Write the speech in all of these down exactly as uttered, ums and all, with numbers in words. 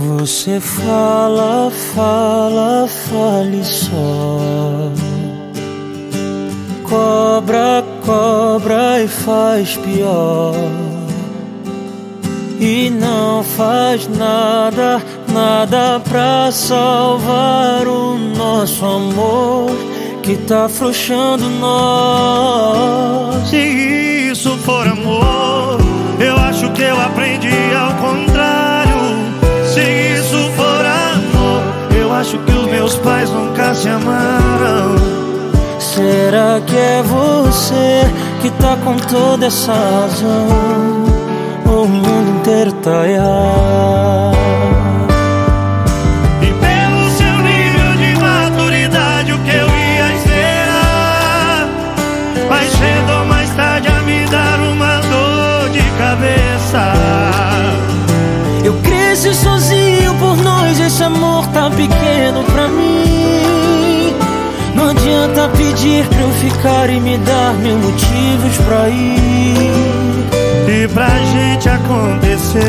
Você fala, fala, fale só. Cobra, cobra e faz pior. E não faz nada, nada pra salvar o nosso amor que tá afrouxando nós. Se isso for amor, eu acho que eu aprendi ao contrário. Se isso for amor, eu acho que os meus pais nunca se amaram. Será que é você que tá com toda essa razão? O mundo inteiro tá errado. E pelo seu nível de maturidade, o que eu ia esperar? Mais cedo ou mais tarde a me dar uma dor de cabeça. Eu cresci sozinho por nós, esse amor tá pequeno pra mim. Não adianta pedir pra eu ficar e me dar mil motivos pra ir. E pra gente acontecer,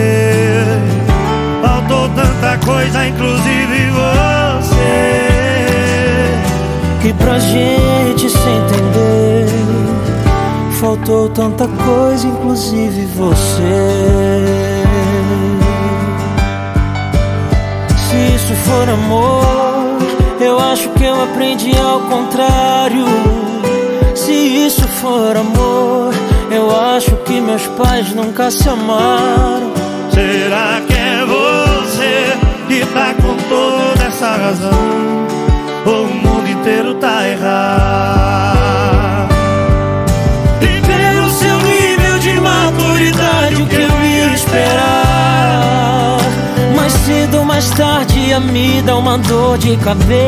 faltou tanta coisa, inclusive você. E pra gente se entender, faltou tanta coisa, inclusive você. Se isso for amor, eu acho que eu aprendi ao contrário. Se isso for amor, eu acho que meus pais nunca se amaram. Será que é você que tá com toda essa razão? O mundo inteiro tá errado. E pelo seu nível de maturidade, o que eu ia esperar? Mais cedo ou mais tarde ia me dar uma dor de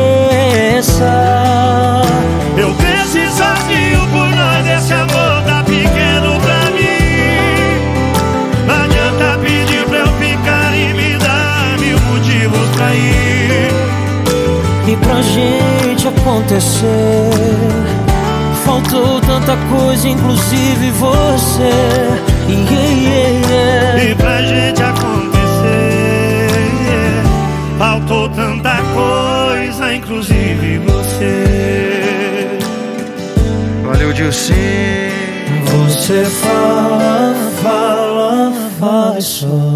cabeça. Eu cresci sozinho por nós, esse amor tá pequeno pra mim. Não adianta pedir pra eu ficar e me dar mil motivos pra ir. E pra gente acontecer, faltou tanta coisa, inclusive você. Yeah, yeah, yeah. E pra gente acontecer, faltou tanta coisa, inclusive você. Valeu, Dilcinho. Você fala, fala, faz só.